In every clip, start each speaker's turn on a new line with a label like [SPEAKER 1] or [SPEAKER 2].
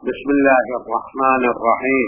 [SPEAKER 1] بسم الله الرحمن الرحيم،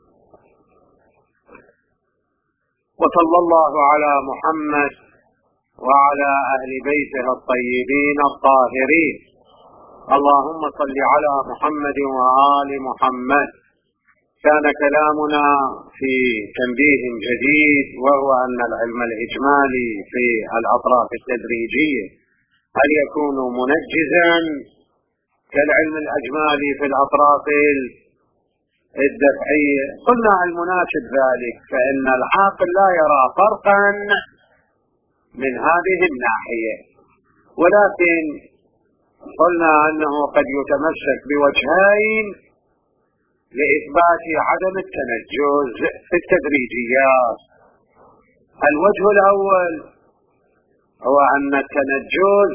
[SPEAKER 1] وصلى الله على محمد وعلى أهل بيته الطيبين الطاهرين. اللهم صل على محمد وآل محمد. كان كلامنا في تنبيه جديد، وهو أن العلم الإجمالي في الأطراف التدريجية هل يكون منجزا كالعلم الأجمالي في الأطراف الدفعية؟ قلنا المناسب ذلك، فإن العاقل لا يرى فرقا من هذه الناحية، ولكن قلنا أنه قد يتمسك بوجهين لإثبات عدم التنجز في التدريجيات. الوجه الأول هو أن التنجز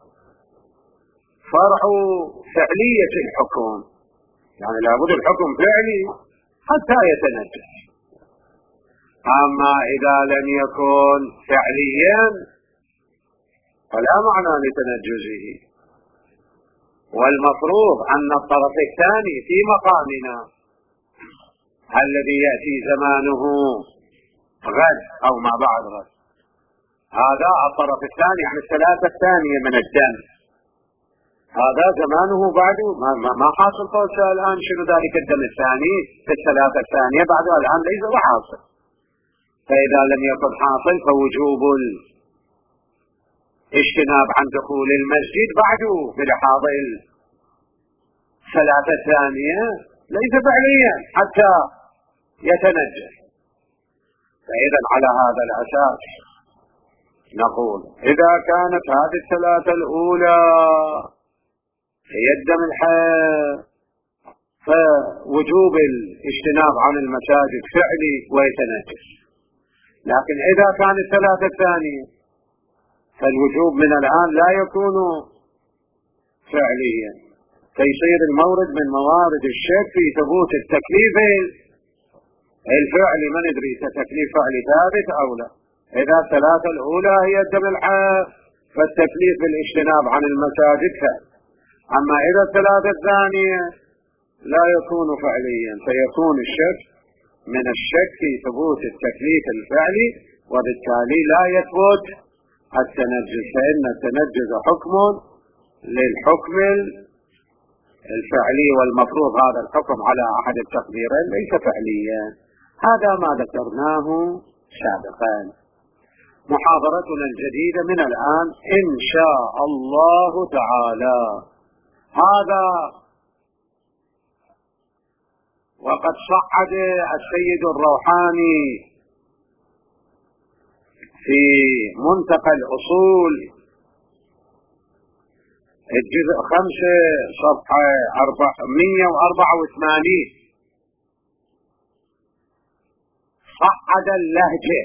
[SPEAKER 1] فرع فعلية الحكم، يعني لابد الحكم فعلي حتى يتنجز. أما إذا لم يكن فعليا فلا معنى لتنجزه. والمفروض أن الطرف الثاني في مقامنا الذي يأتي زمانه غد أو ما بعد غد، هذا الطرف الثاني، يعني الثلاثة الثانية من الدم، هذا زمانه بعد ما حاصل. قوسه الآن شنو ذلك الدم الثاني في الثلاثة الثانية بعد الآن ليس حاصل. فإذا لم يكن حاصل فوجوب الاجتناب عن دخول المسجد بعد بلحاظ الثلاثة الثانية ليس فعليا حتى يتنجس. فإذا على هذا الأساس نقول إذا كانت هذه الثلاثة الأولى هي الدم الحيض فوجوب الاجتناب عن المساجد فعلي ويتنجس. لكن إذا كانت الثلاثة الثانية فالوجوب من الآن لا يكون فعليا، فيصير المورد من موارد الشك في ثبوت التكليف الفعلي. ما ندري تكليف فعلي ثابت أو لا. إذا الثلاثة الأولى هي الدم الحيض فالتكليف بالاجتناب عن المساجد ثابت. أما إذا الثلاثة الثانية لا يكون فعليا فيكون الشك من الشك في ثبوت التكليف الفعلي، وبالتالي لا يثبت التنجس، فإن التنجس حكم للحكم الفعلي، والمفروض هذا الحكم على أحد التقديرين ليس فعليا. هذا ما ذكرناه سابقا. محاضرتنا الجديدة من الآن إن شاء الله تعالى هذا، وقد صعد السيد الروحاني في منتقى الأصول الجزء 5 صفحة 184 صعد اللهجة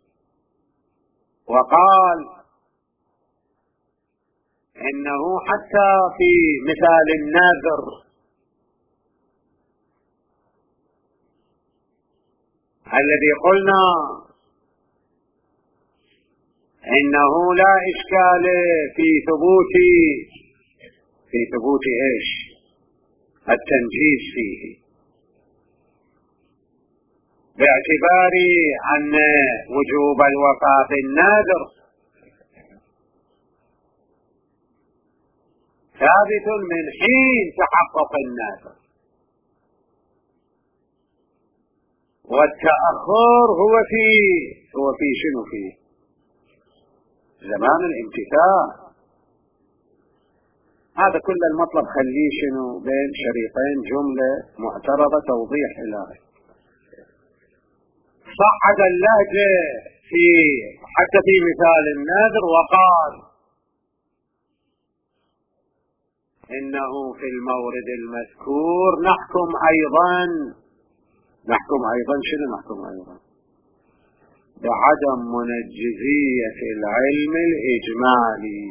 [SPEAKER 1] وقال إنه حتى في مثال الناذر الذي قلنا إنه لا إشكال في ثبوت إيش التنجيز فيه، باعتبار أن وجوب الوفاة النادر ثابت من حين تحقق النادر، والتأخر هو في شنو؟ فيه زمان الامتثال. هذا كل المطلب خليه شنو بين شريطين جملة معترضة توضيح إلهي. صعد اللهجة حتى في مثال النذر وقال إنه في المورد المذكور نحكم أيضا شنو نحكم أيضا؟ بعدم منجزية العلم الإجمالي.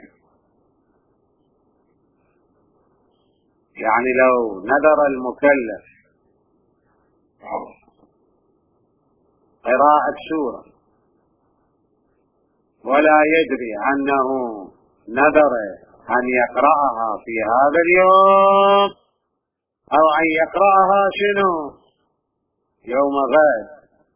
[SPEAKER 1] يعني لو نذر المكلف قراءة سورة ولا يدري أنه نذر أن يقرأها في هذا اليوم أو أن يقرأها شنو يوم غد،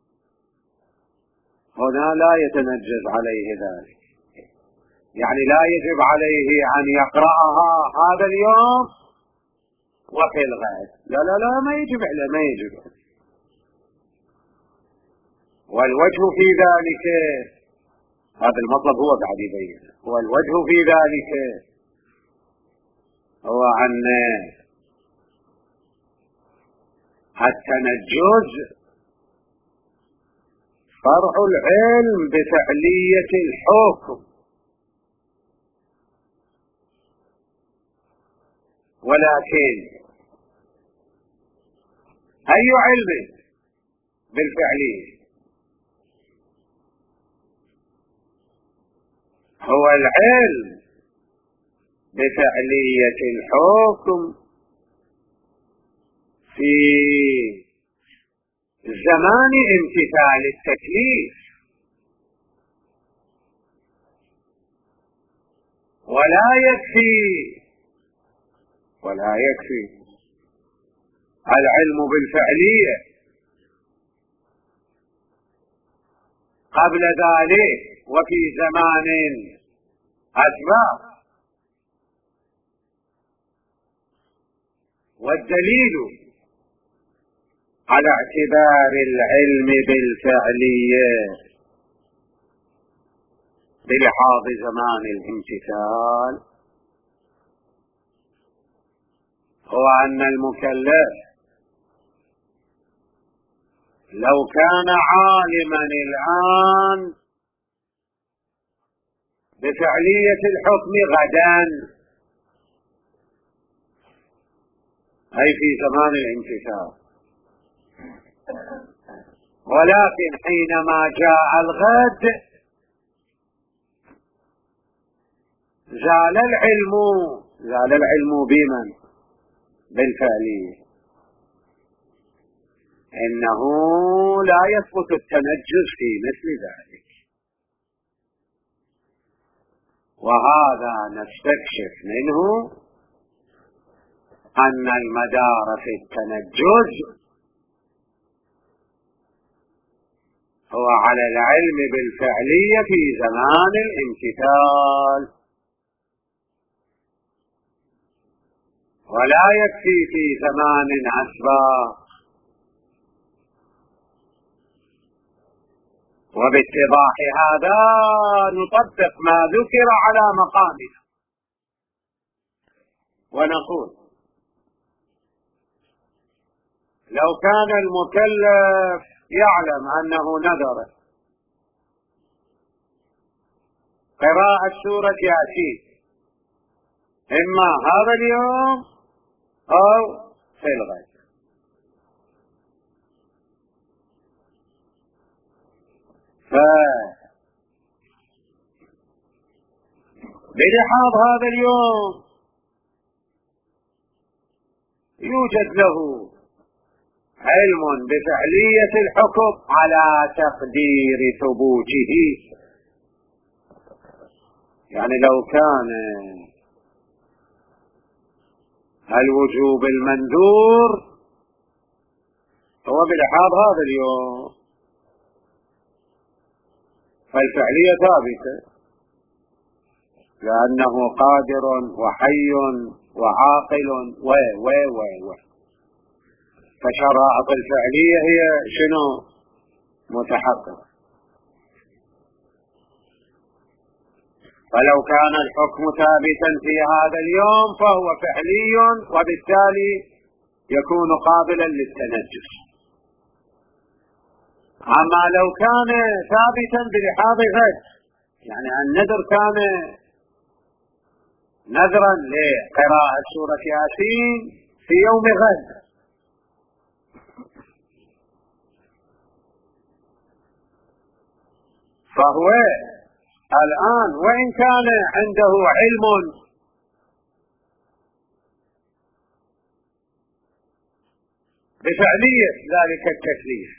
[SPEAKER 1] هنا لا يتنجز عليه ذلك، يعني لا يجب عليه أن يقرأها هذا اليوم وفي الغد، لا لا لا، ما يجب عليه، ما يجب. والوجه في ذلك، هذا المطلب هو قاعد يبين، والوجه في ذلك هو أن التنجز فرع العلم بفعلية الحكم، ولكن أي علم بالفعلية؟ هو العلم بفعلية الحكم في زمان امتثال التكليف، ولا يكفي العلم بالفعلية قبل ذلك وفي زمان أسباب. والدليل على اعتبار العلم بالفعلية بلحاظ زمان الامتثال هو أن المكلف لو كان عالما الآن بفعلية الحكم غدا، أي في زمان الامتثال، ولكن حينما جاء الغد زال العلم بمن؟ بالفعلية. إنه لا يثبت التنجز في مثل ذلك، وهذا نستكشف منه أن المدار في التنجز هو على العلم بالفعلية في زمان الامتثال، ولا يكفي في زمان أسبق. وباتضاح هذا نطبق ما ذكر على مقامنا ونقول: لو كان المكلف يعلم أنه نذر قراءة سورة ياسين إما هذا اليوم أو في الغد، فبلحاظ هذا اليوم يوجد له علم بفعلية الحكم على تقدير ثبوته. يعني لو كان الوجوب المنذور هو بلحاظ هذا اليوم فالفعلية ثابتة، لأنه قادر وحي وعاقل فشرائط الفعلية هي شنو؟ متحقق. فلو كان الحكم ثابتا في هذا اليوم فهو فعلي، وبالتالي يكون قابلا للتنجس. أما لو كان ثابتا بلحاظ غد، يعني النذر كان نذرا لقراءة سورة ياسين في يوم غد، فهو الآن وإن كان عنده علم بفعلية ذلك التكليف،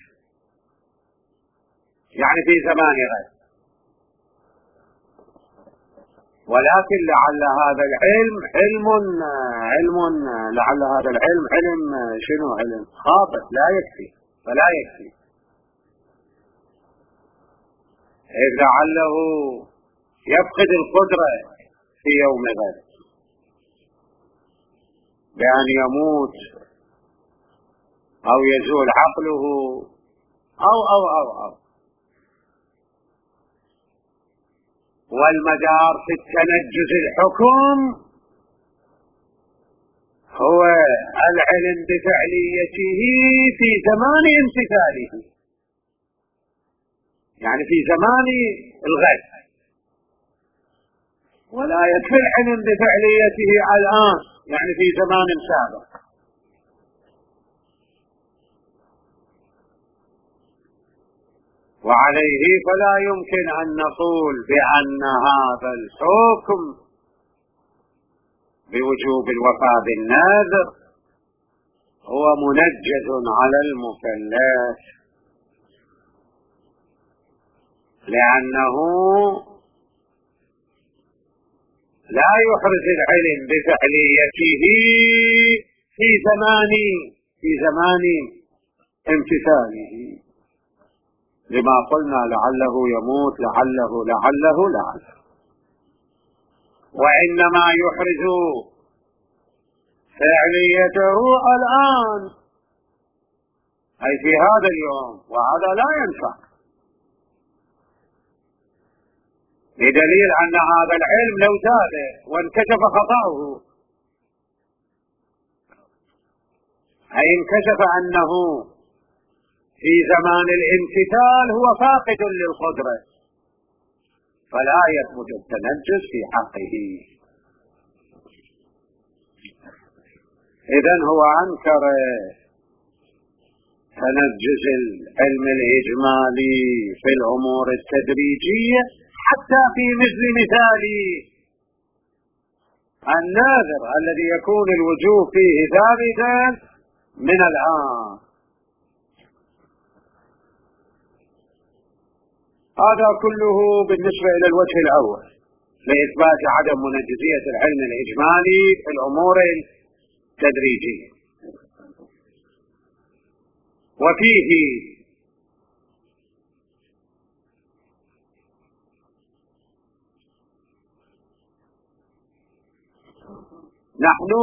[SPEAKER 1] يعني في زمان غد، ولكن لعل هذا العلم لعل هذا العلم علم شنو؟ علم خاطئ لا يكفي، فلا يكفي. إذ لعله يفقد القدرة في يوم غد بأن يموت أو يزول عقله أو والمدار في التنجز الحكم هو العلم بفعليته في زمان امتثاله، يعني في زمان الغد، ولا يكفي العلم بفعليته الآن، يعني في زمان سابق. وعليه فلا يمكن أن نقول بأن هذا الحكم بوجوب الوفاء بالنذر هو منجز على المكلف، لأنه لا يحرز العلم بفعليته في زمان امتثاله، لما قلنا لعله يموت لعله، وإنما يحرز فعليته الآن، أي في هذا اليوم، وهذا لا ينفع، بدليل أن هذا العلم لو زاد وانكشف خطأه، أي انكشف أنه في زمان الامتثال هو فاقد للقدرة، فلا يثبت التنجس في حقه. إذن هو أنكر تنجس العلم الإجمالي في الأمور التدريجية حتى في مثل مثال الناذر الذي يكون الوجوب فيه ثابتا من الآن. هذا كله بالنسبة إلى الوجه الأول لإثبات عدم منجزية العلم الإجمالي في الأمور التدريجية. وفيه نحن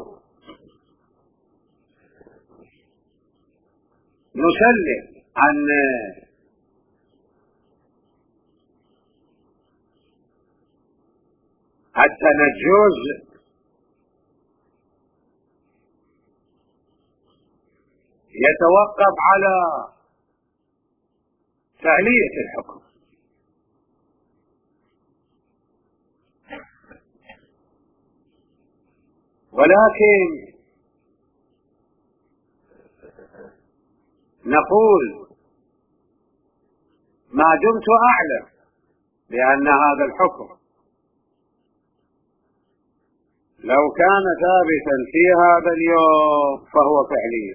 [SPEAKER 1] نسلم أن التنجز يتوقف على فعلية الحكم، ولكن نقول ما دمت أعلم بأن هذا الحكم لو كان ثابتا في هذا اليوم فهو فعلي،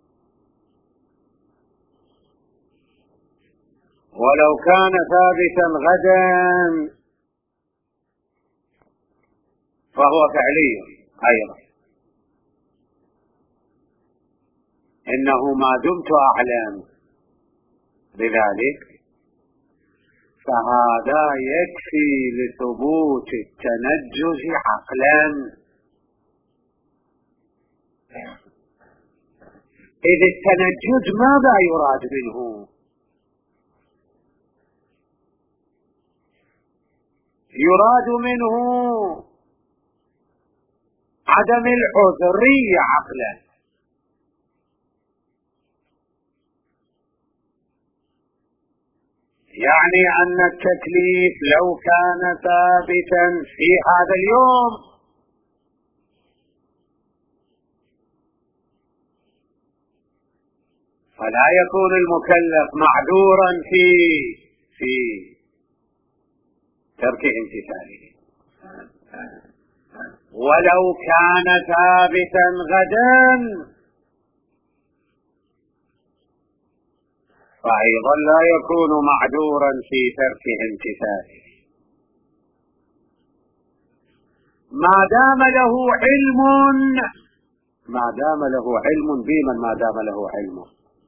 [SPEAKER 1] ولو كان ثابتا غدا فهو فعلي أيضا. إنه ما دمت أعلم بذلك فهذا يكفي لثبوت التنجز عقلا، إذ التنجز ماذا يراد منه؟ يراد منه عدم العذرية عقلا، يعني أن التكليف لو كان ثابتا في هذا اليوم فلا يكون المكلف معذورا في ترك امتثاله، ولو كان ثابتا غدا فأيضا لا يكون معذورا في ترك امتثاله. ما دام له علم بمن ما دام له علم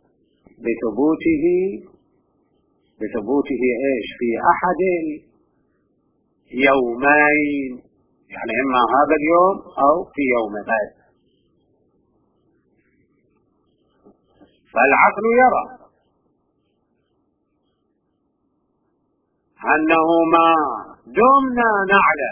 [SPEAKER 1] بثبوته ايش في احد يومين، يعني اما هذا اليوم او في يوم غد. فالعقل يرى انه ما دمنا نعلم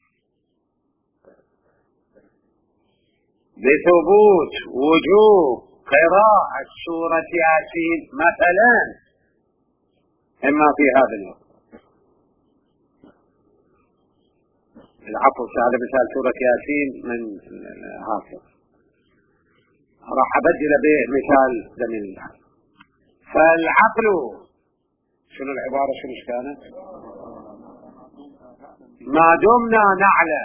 [SPEAKER 1] بثبوت وجوب قراءة سورة ياسين مثلا اما في هذا اليوم، العفو هذا مثال سورة ياسين من هكذا، راح ابدل به مثال زمن الله. فالعقل شنو العبارة شنو كانت؟ ما دمنا نعلم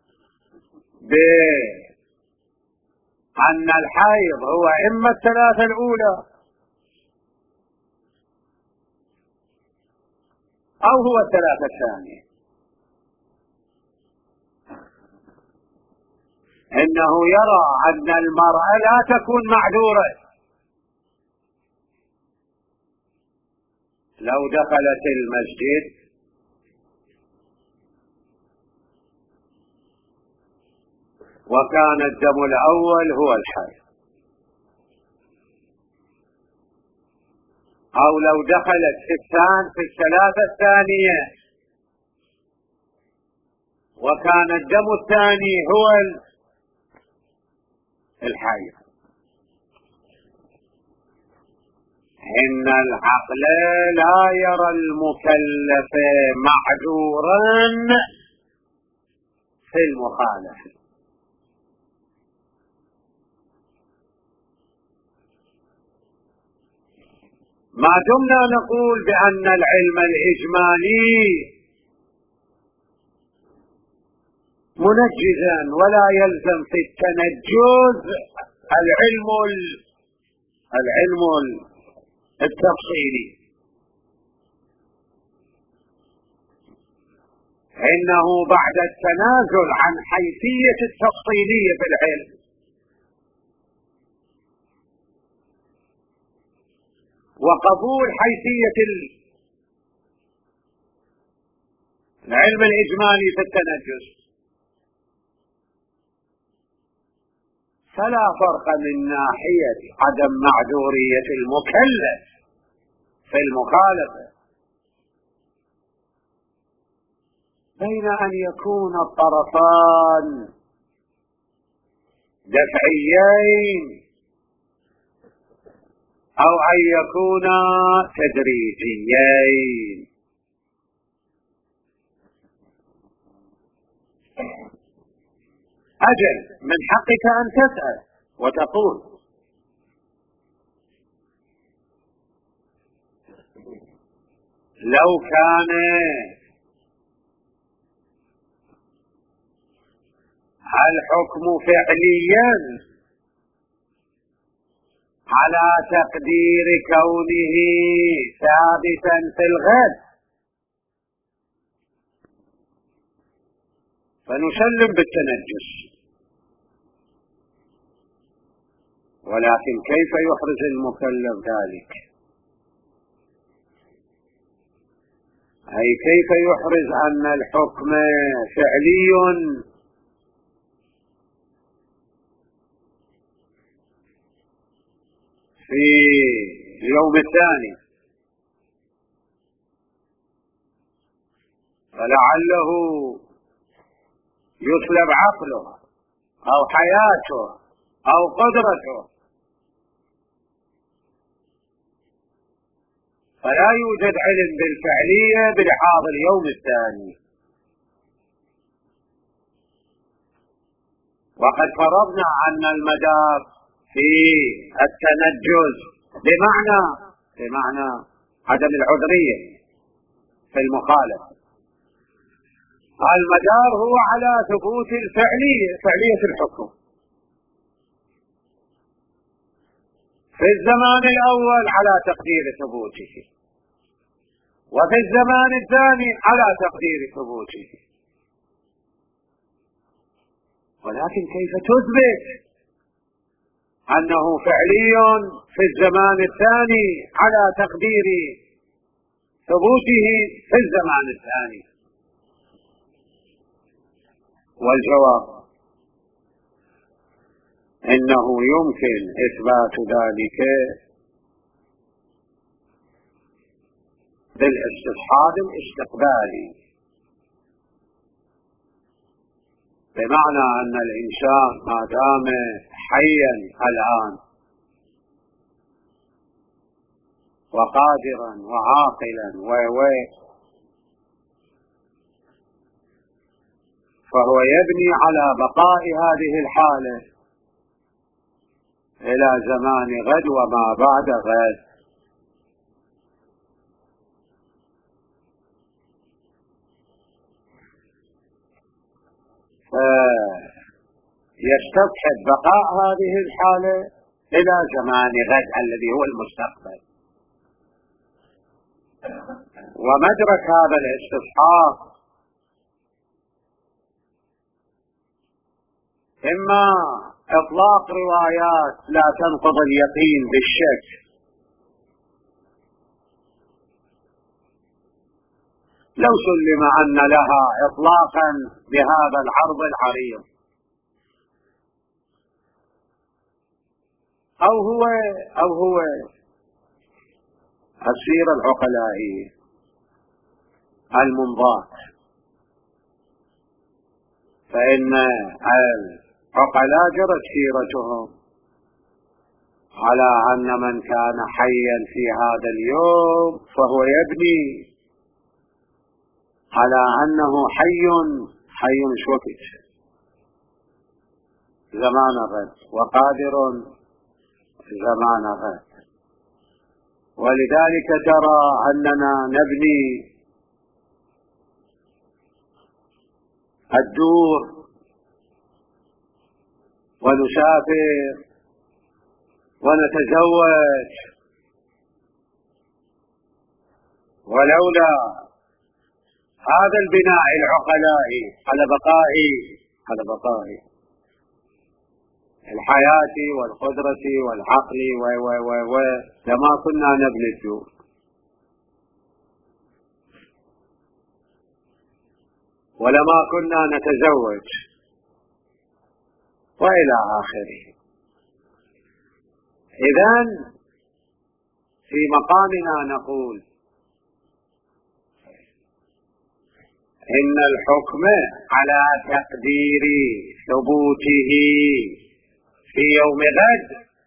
[SPEAKER 1] بأن الحيض هو إما الثلاثة الأولى أو هو الثلاثة الثانية، إنه يرى أن المرأة لا تكون معذورة لو دخلت المسجد وكان الدم الأول هو الحيض، أو لو دخلت في الثلاثة الثانية وكان الدم الثاني هو الحيض. إن العقل لا يرى المكلف معذورا في المخالفة. ما دمنا نقول بأن العلم الإجمالي منجزا ولا يلزم في التنجز العلم التفصيلي، إنه بعد التنازل عن حيثية التفصيلية في العلم وقبول حيثية العلم الإجمالي في التنجز، فلا فرق من ناحية عدم معذورية المكلف في المخالفة بين أن يكون الطرفان دفعيين أو أن يكونا تدريجيين. أجل من حقك أن تسأل وتقول لو كان الحكم فعليا على تقدير كونه ثابتا في الغد فنسلم بالتنجس، ولكن كيف يحرز المكلف ذلك؟ أي كيف يحرز أن الحكم فعلي في اليوم الثاني فلعله يسلب عقله أو حياته أو قدرته، فلا يوجد علم بالفعلية بلحاظ اليوم الثاني. وقد فرضنا أن المدار في التنجز بمعنى عدم العذرية في المخالفة، المدار هو على ثبوت فعلية الحكم في الزمان الأول على تقدير ثبوته، وفي الزمان الثاني على تقدير ثبوته. ولكن كيف تثبت أنه فعلي في الزمان الثاني على تقدير ثبوته في الزمان الثاني؟ والجواب إنه يمكن إثبات ذلك بالاستصحاب الاستقبالي، بمعنى أن الإنسان ما دام حيا الآن وقادرا وعاقلا فهو يبني على بقاء هذه الحالة إلى زمان غد وما بعد غد. يستصحب بقاء هذه الحالة إلى زمان غد الذي هو المستقبل. ومدرك هذا الاستصحاب إما إطلاق روايات لا تنقض اليقين بالشك، لو سلم أن لها إطلاقا بهذا العرض العريض، أو هو السيرة العقلائية المنضات، فإن العقلاء جرت سيرتهم على أن من كان حيا في هذا اليوم فهو يبني على أنه حي شوكت زمان غد وقادر زمان غد. ولذلك ترى أننا نبني الدور ونسافر ونتزوج، ولولا هذا البناء العقلائي على بقاء الحياة والقدرة والعقل لما كنا نبني الدور. ولما كنا نتزوج وإلى آخره. إذن في مقامنا نقول إن الحكم على تقدير ثبوته في يوم غد،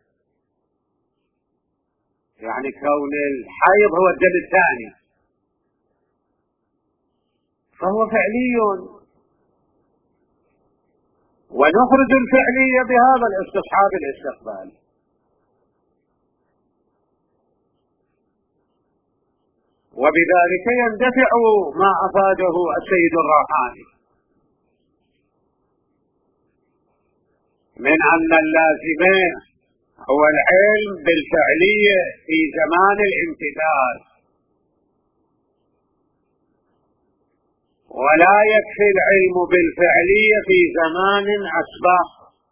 [SPEAKER 1] يعني كون الحيض هو الدم الثاني، فهو فعلي، ونخرج الفعلية بهذا الاستصحاب الاستقبالي. وبذلك يندفع ما أفاده السيد الراحاني من أن اللازم هو العلم بالفعلية في زمان الامتثال، ولا يكفي العلم بالفعلية في زمان أسبق.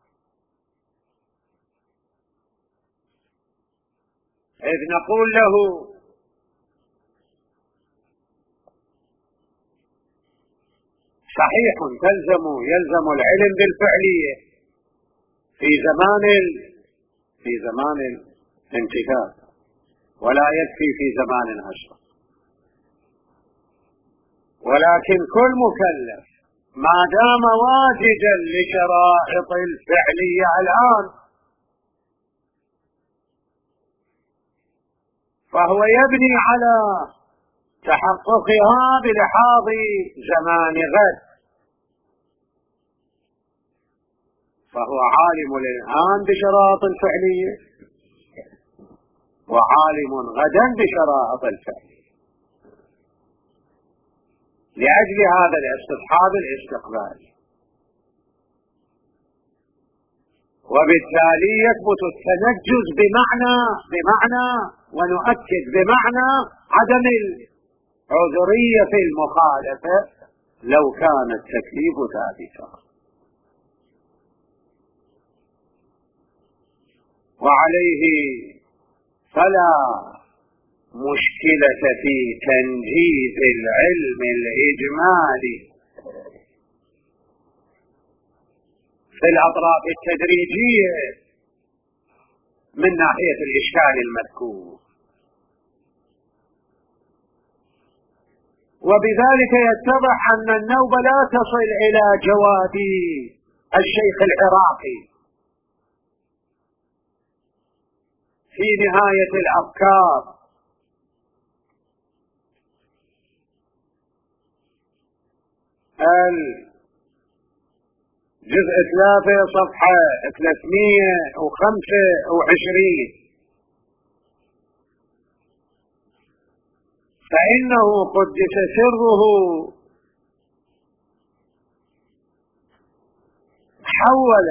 [SPEAKER 1] إذ نقول له صحيح يلزم العلم بالفعلية في زمان الامتثال، ولا يكفي في زمان أسبق. ولكن كل مكلف ما دام واجدا لشرائط الفعلية الآن فهو يبني على تحققها بلحاظ زمان غد، فهو عالم الآن بشرائط الفعلية وعالم غدا بشرائط الفعلية. لأجل هذا الاستصحاب الاستقبالي، وبالتالي يثبت التنجز بمعنى ونؤكد بمعنى عدم العذرية في المخالفة لو كان التكليف ثابتا. وعليه فلا مشكلة في تنجيز العلم الإجمالي في الأطراف التدريجية من ناحية الإشكال المذكور، وبذلك يتضح أن النوبة لا تصل إلى جواد الشيخ العراقي في نهاية الأفكار، الجزء 3 صفحة 325، فإنه قدس سره حول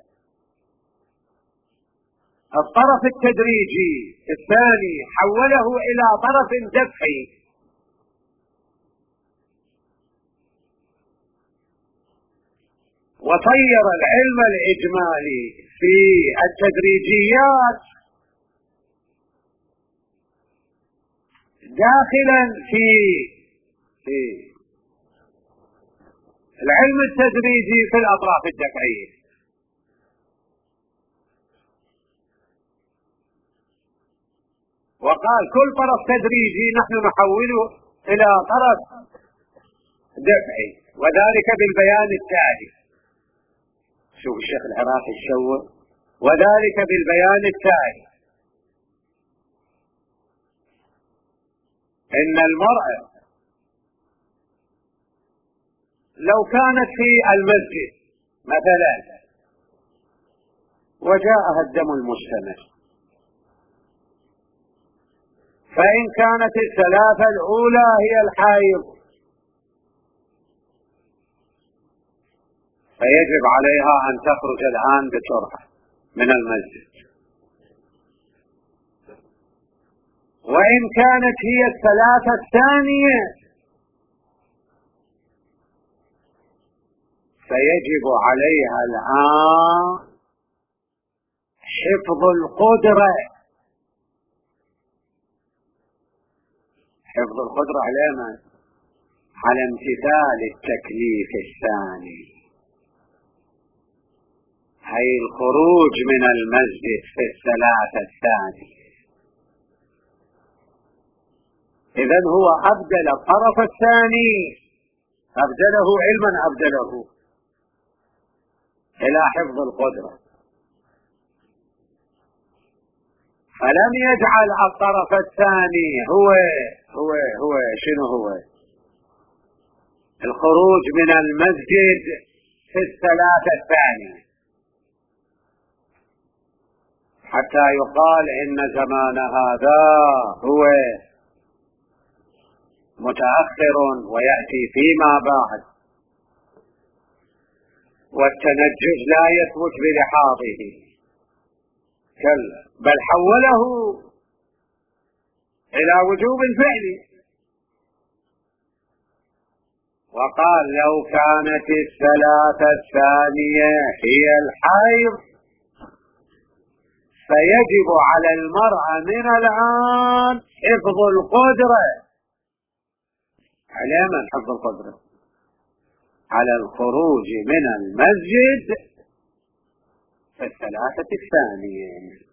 [SPEAKER 1] الطرف التدريجي الثاني، حوله إلى طرف دفعي، وطير العلم الإجمالي في التدريجيات داخلا في العلم التدريجي في الأطراف الدفعية. وقال كل طرف تدريجي نحن نحوله إلى طرف دفعي، وذلك بالبيان التالي. شوف الشيخ العراقي الشوّ، وذلك بالبيان التالي: إن المرأة لو كانت في المسجد مثلا وجاءها الدم المستمر، فإن كانت الثلاثة الأولى هي الحيض فيجب عليها أن تخرج الآن بسرعة من المسجد، وإن كانت هي الثلاثة الثانية فيجب عليها الآن حفظ القدرة. حفظ القدرة على من؟ على امتثال التكليف الثاني، هي الخروج من المسجد في الثلاثة الثانية. إذن هو أبدل الطرف الثاني، أبدله علما، أبدله إلى حفظ القدرة، فلم يجعل الطرف الثاني هو شنو هو الخروج من المسجد في الثلاثة الثانية، حتى يقال إن زمان هذا هو متأخر ويأتي فيما بعد، والتنجز لا يثبت بلحاظه، كلا، بل حوله إلى وجوب فعلي، وقال لو كانت الثلاثة الثانية هي الحيض فيجب على المرأة من الآن حفظ القدرة. على من حفظ القدرة؟ على الخروج من المسجد في الثلاثة الثانية،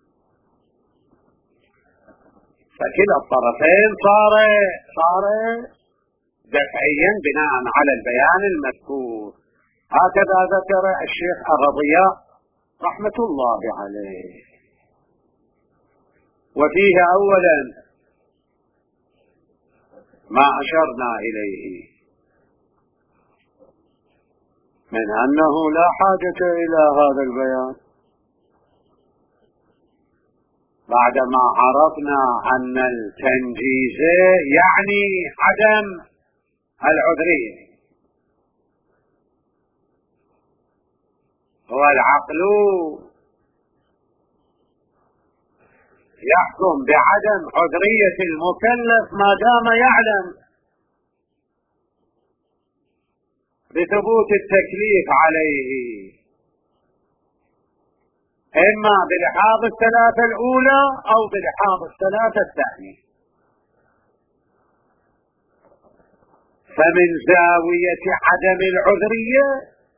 [SPEAKER 1] فكلا الطرفين صار دفعيا بناء على البيان المذكور. هكذا ذكر الشيخ الرضياء رحمة الله عليه. وفيه أولا ما أشرنا إليه من أنه لا حاجة إلى هذا البيان، بعدما عرفنا أن التنجيز يعني عدم العذرية، والعقل يحكم بعدم عذرية المكلف ما دام يعلم بثبوت التكليف عليه. إما بلحاظ الثلاثة الأولى أو بلحاظ الثلاثة الثانية. فمن زاوية عدم العذرية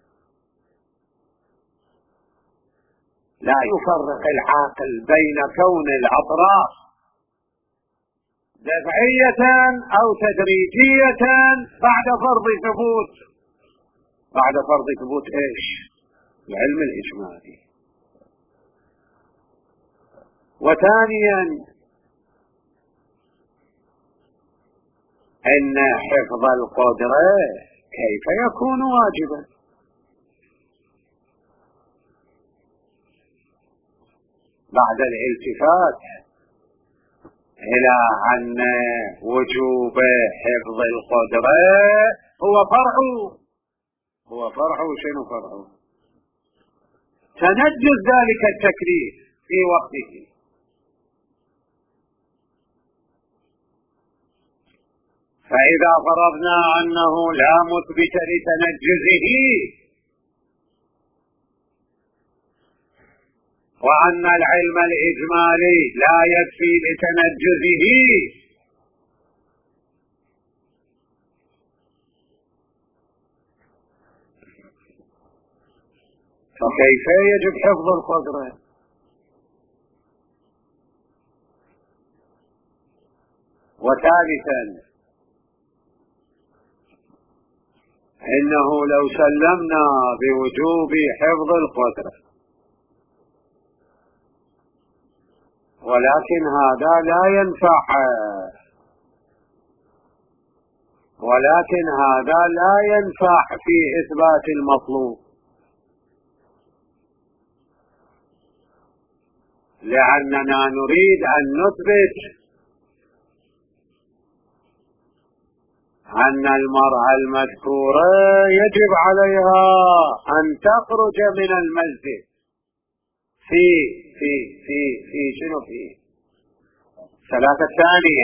[SPEAKER 1] لا يفرق العاقل بين كون الأطراف دفعية أو تدريجية بعد فرض ثبوت إيش؟ العلم الإجمالي. وثانيا إن حفظ القدرة كيف يكون واجبا؟ بعد الالتفات إلى أن وجوب حفظ القدرة هو فرع شنو فرعه؟ تنجز ذلك التكليف في وقته. فإذا فرضنا أنه لا مثبت لتنجزه وأن العلم الإجمالي لا يكفي لتنجزه فكيف يجب حفظ القدرة؟ وثالثا إنه لو سلمنا بوجوب حفظ القدرة ولكن هذا لا ينفع في إثبات المطلوب، لأننا نريد أن نثبت أن المرأة المذكورة يجب عليها أن تخرج من المسجد في الثلاثة الثانية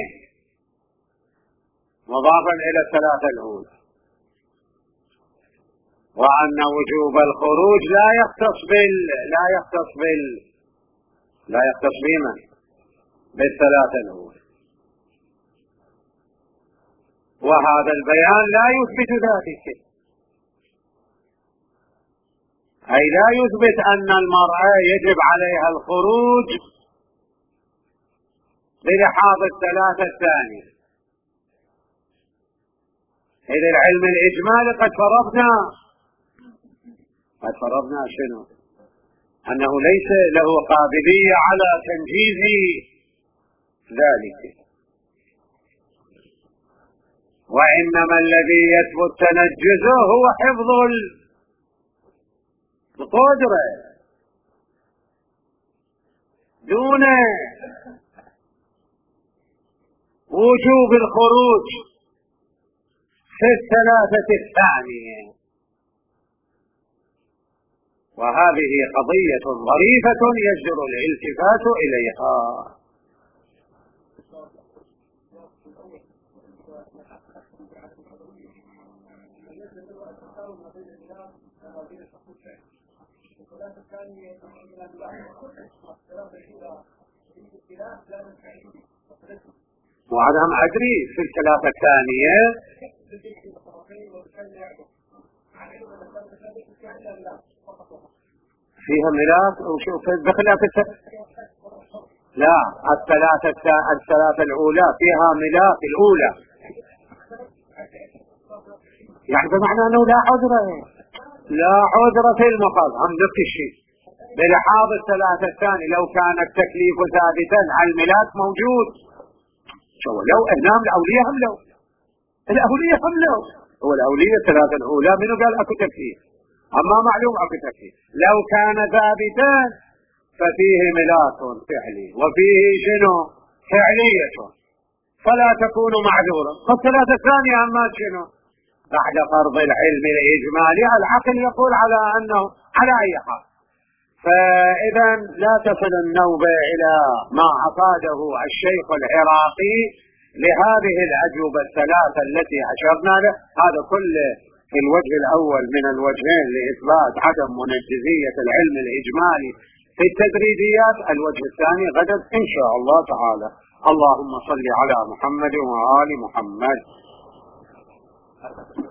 [SPEAKER 1] مضافا إلى الثلاثة الأولى، وأن وجوب الخروج لا يختص بمن بالثلاثة الأولى، وهذا البيان لا يثبت ذلك، أي لا يثبت أن المرأة يجب عليها الخروج بلحاظ الثلاثة الثانية. إذا العلم الإجمالي قد فرضنا شنو؟ أنه ليس له قابلية على تنجيز ذلك، وإنما الذي يثبت تنجزه هو حفظ القدرة دون وجوب الخروج في الثلاثة الثانية. وهذه قضية ظريفة يجدر الالتفات إليها. وأنا أدري في الثلاثة الثانية فيها ملاك وشوف بخلاف لا الثلاثة الأولى فيها ملاك الأولى، يعني بمعنى أنه لا عذر في المقام هم نفس الشيء بلحاظ الثلاثة الثانية. لو كان التكليف ثابتا على الملاك موجود لو أهنام الأولية هم لو هو الأولية الثلاثة الأولى منه قال أكو تكليف، أما معلوم أكو تكليف. لو كان ثابتا ففيه ملاك فعلي وفيه شنو فعلية فلا تكون معذورا. فالثلاثة الثانية أما شنو بعد فرض العلم الإجمالي العقل يقول على أنه على أي حال. فإذا لا تصل النوبة إلى ما أفاده الشيخ العراقي لهذه الأجوبة الثلاثة التي أشرنا له. هذا كله في الوجه الأول من الوجهين لإثبات عدم منجزية العلم الإجمالي في التدريجيات الوجه الثاني غدا إن شاء الله تعالى. اللهم صل على محمد وآل محمد.